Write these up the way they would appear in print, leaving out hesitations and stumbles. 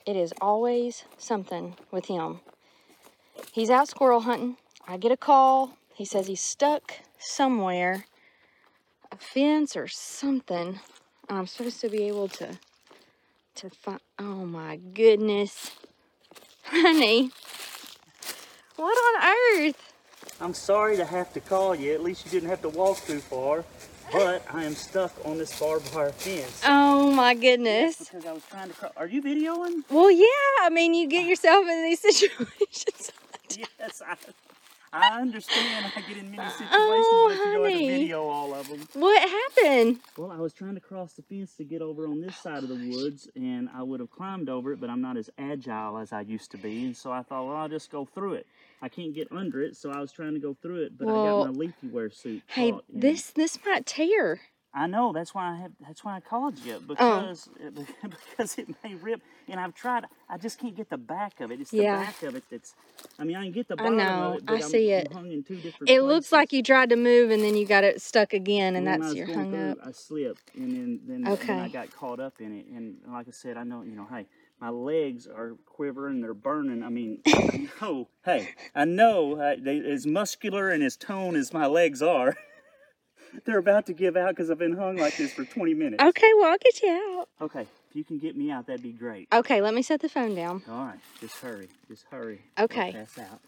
It is always something with him. He's out squirrel hunting. I get a call. He says he's stuck somewhere, a fence or something. I'm supposed to be able to find. Oh my goodness, honey, what on earth? I'm sorry to have to call you. At least you didn't have to walk too far. But I am stuck on this barbed wire fence. Oh my goodness. Yes, because I was trying to cross. Are you videoing? Well, yeah. I mean, you get yourself in these situations. Yes, I understand. I get in many situations Oh, that you go honey. to video all of them. What happened? Well, I was trying to cross the fence to get over on this side of the woods, and I would have climbed over it, but I'm not as agile as I used to be, and so I thought, well, I'll just go through it. I can't get under it, so I was trying to go through it, but I got my leafy wear suit Hey, caught. this might tear. I know, that's why I called you, because it may rip, and I've tried. I just can't get the back of it. It's the back of it that's. I mean, I can get the bottom of it, but I'm hung in two different places. It looks like you tried to move and then you got it stuck again, and that's you're hung up. I slipped, and then I got caught up in it, and like I said, I know, hey, my legs are quivering, they're burning. I mean, I know, as muscular and as toned as my legs are. They're about to give out because I've been hung like this for 20 minutes. Okay, well, I'll get you out. Okay, if you can get me out, that'd be great. Okay, let me set the phone down. All right, just hurry. Okay. I'll pass out.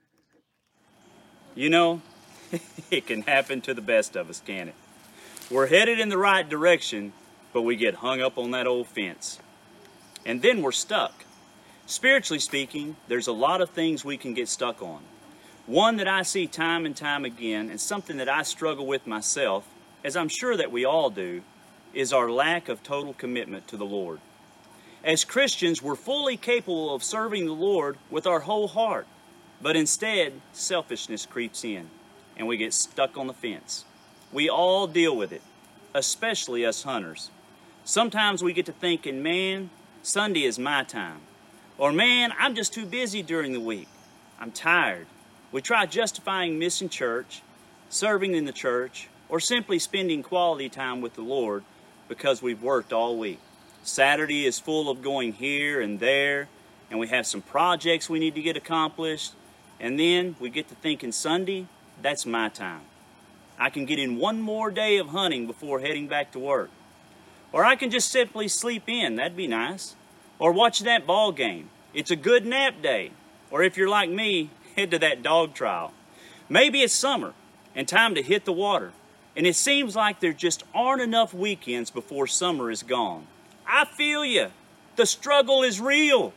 You know, it can happen to the best of us, can't it? We're headed in the right direction, but we get hung up on that old fence. And then we're stuck. Spiritually speaking, there's a lot of things we can get stuck on. One that I see time and time again, and something that I struggle with myself, as I'm sure that we all do, is our lack of total commitment to the Lord. As Christians, we're fully capable of serving the Lord with our whole heart, but instead, selfishness creeps in, and we get stuck on the fence. We all deal with it, especially us hunters. Sometimes we get to thinking, man, Sunday is my time. Or man, I'm just too busy during the week. I'm tired. We try justifying missing church, serving in the church, or simply spending quality time with the Lord because we've worked all week. Saturday is full of going here and there, and we have some projects we need to get accomplished, and then we get to thinking Sunday, that's my time. I can get in one more day of hunting before heading back to work. Or I can just simply sleep in, that'd be nice. Or watch that ball game. It's a good nap day. Or if you're like me, head to that dog trial. Maybe it's summer and time to hit the water, and it seems like there just aren't enough weekends before summer is gone. I feel you. The struggle is real.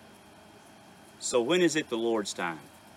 So when is it the Lord's time?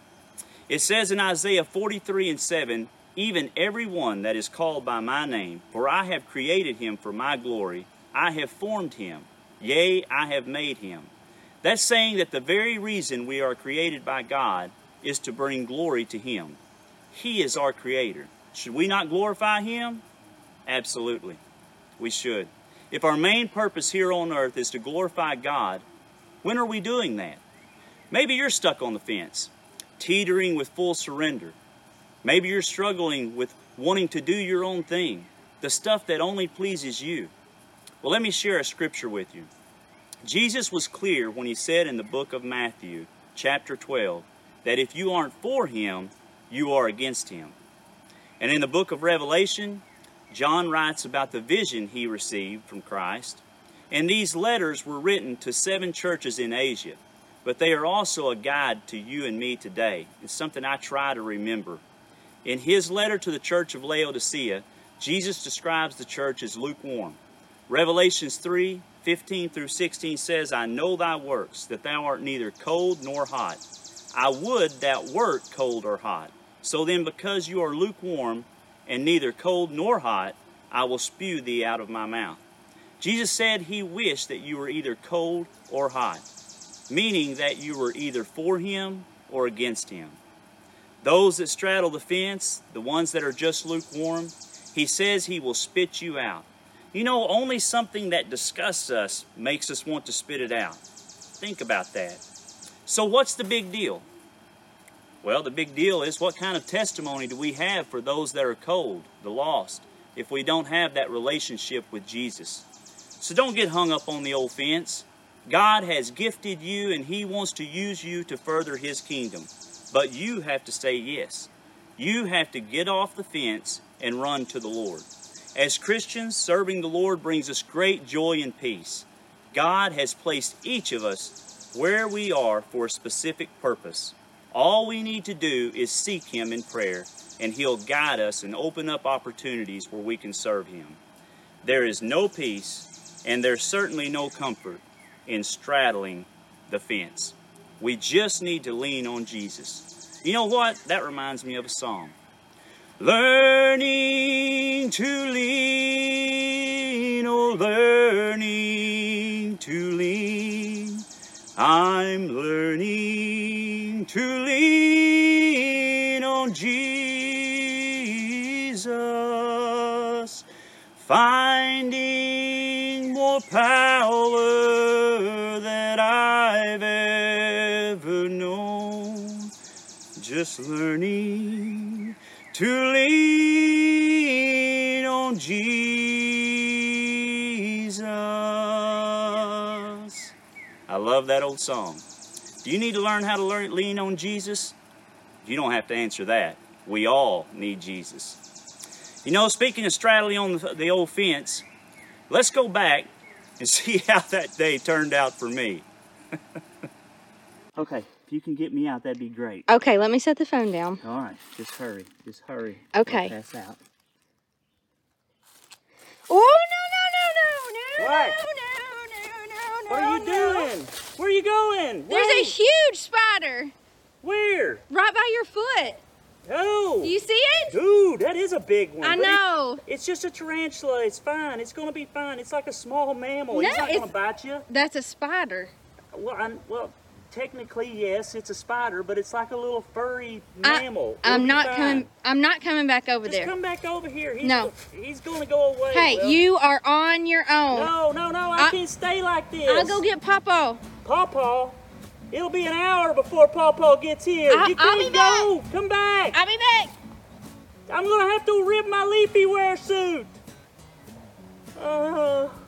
It says in Isaiah 43:7, even every one that is called by my name, for I have created him for my glory, I have formed him, yea, I have made him. That's saying that the very reason we are created by God is to bring glory to him. He is our creator. Should we not glorify him? Absolutely, we should. If our main purpose here on earth is to glorify God, when are we doing that? Maybe you're stuck on the fence, teetering with full surrender. Maybe you're struggling with wanting to do your own thing, the stuff that only pleases you. Well, let me share a scripture with you. Jesus was clear when he said in the book of Matthew, chapter 12, that if you aren't for him, you are against him. And in the book of Revelation, John writes about the vision he received from Christ. And these letters were written to 7 churches in Asia, but they are also a guide to you and me today. It's something I try to remember. In his letter to the church of Laodicea, Jesus describes the church as lukewarm. Revelations 3:15-16 says, I know thy works, that thou art neither cold nor hot. I would thou wert cold or hot. So then, because you are lukewarm and neither cold nor hot, I will spew thee out of my mouth. Jesus said he wished that you were either cold or hot, meaning that you were either for him or against him. Those that straddle the fence, the ones that are just lukewarm, he says he will spit you out. You know, only something that disgusts us makes us want to spit it out. Think about that. So what's the big deal? Well, the big deal is, what kind of testimony do we have for those that are cold, the lost, if we don't have that relationship with Jesus? So don't get hung up on the old fence. God has gifted you and He wants to use you to further His kingdom. But you have to say yes. You have to get off the fence and run to the Lord. As Christians, serving the Lord brings us great joy and peace. God has placed each of us where we are for a specific purpose. All we need to do is seek Him in prayer, and He'll guide us and open up opportunities where we can serve Him. There is no peace, and there's certainly no comfort in straddling the fence. We just need to lean on Jesus. You know what? That reminds me of a song. Learning to lean, oh, learning to lean. I'm learning to lean on Jesus, finding more power than I've ever known. Just learning to lean on Jesus. I love that old song. Do you need to learn how to lean on Jesus? You don't have to answer that. We all need Jesus. You know, speaking of straddling on the old fence, let's go back and see how that day turned out for me. Okay, if you can get me out, that'd be great. Okay, let me set the phone down. All right, just hurry. Just hurry. Okay. I'll pass out. Oh, no, What? no. What are you doing? Where are you going? There's a Wait. huge spider Where? right by your foot. Oh. Do you see it? Dude, that is a big one. I but know. It's just a tarantula. It's fine. It's going to be fine. It's like a small mammal. No, He's not going to it's- bite you. That's a spider. Well, technically, yes, it's a spider, but it's like a little furry mammal. I'm It'll be not fine. coming. I'm not coming back over Just there. come back over here. No. He's going to go away. Hey, Well, you are on your own. No, I can't stay like this. I'll go get Papa. Pawpaw. It'll be an hour before Pawpaw gets here. I'll You can't be go. Come back. I'll be back. I'm going to have to rip my leafy wear suit.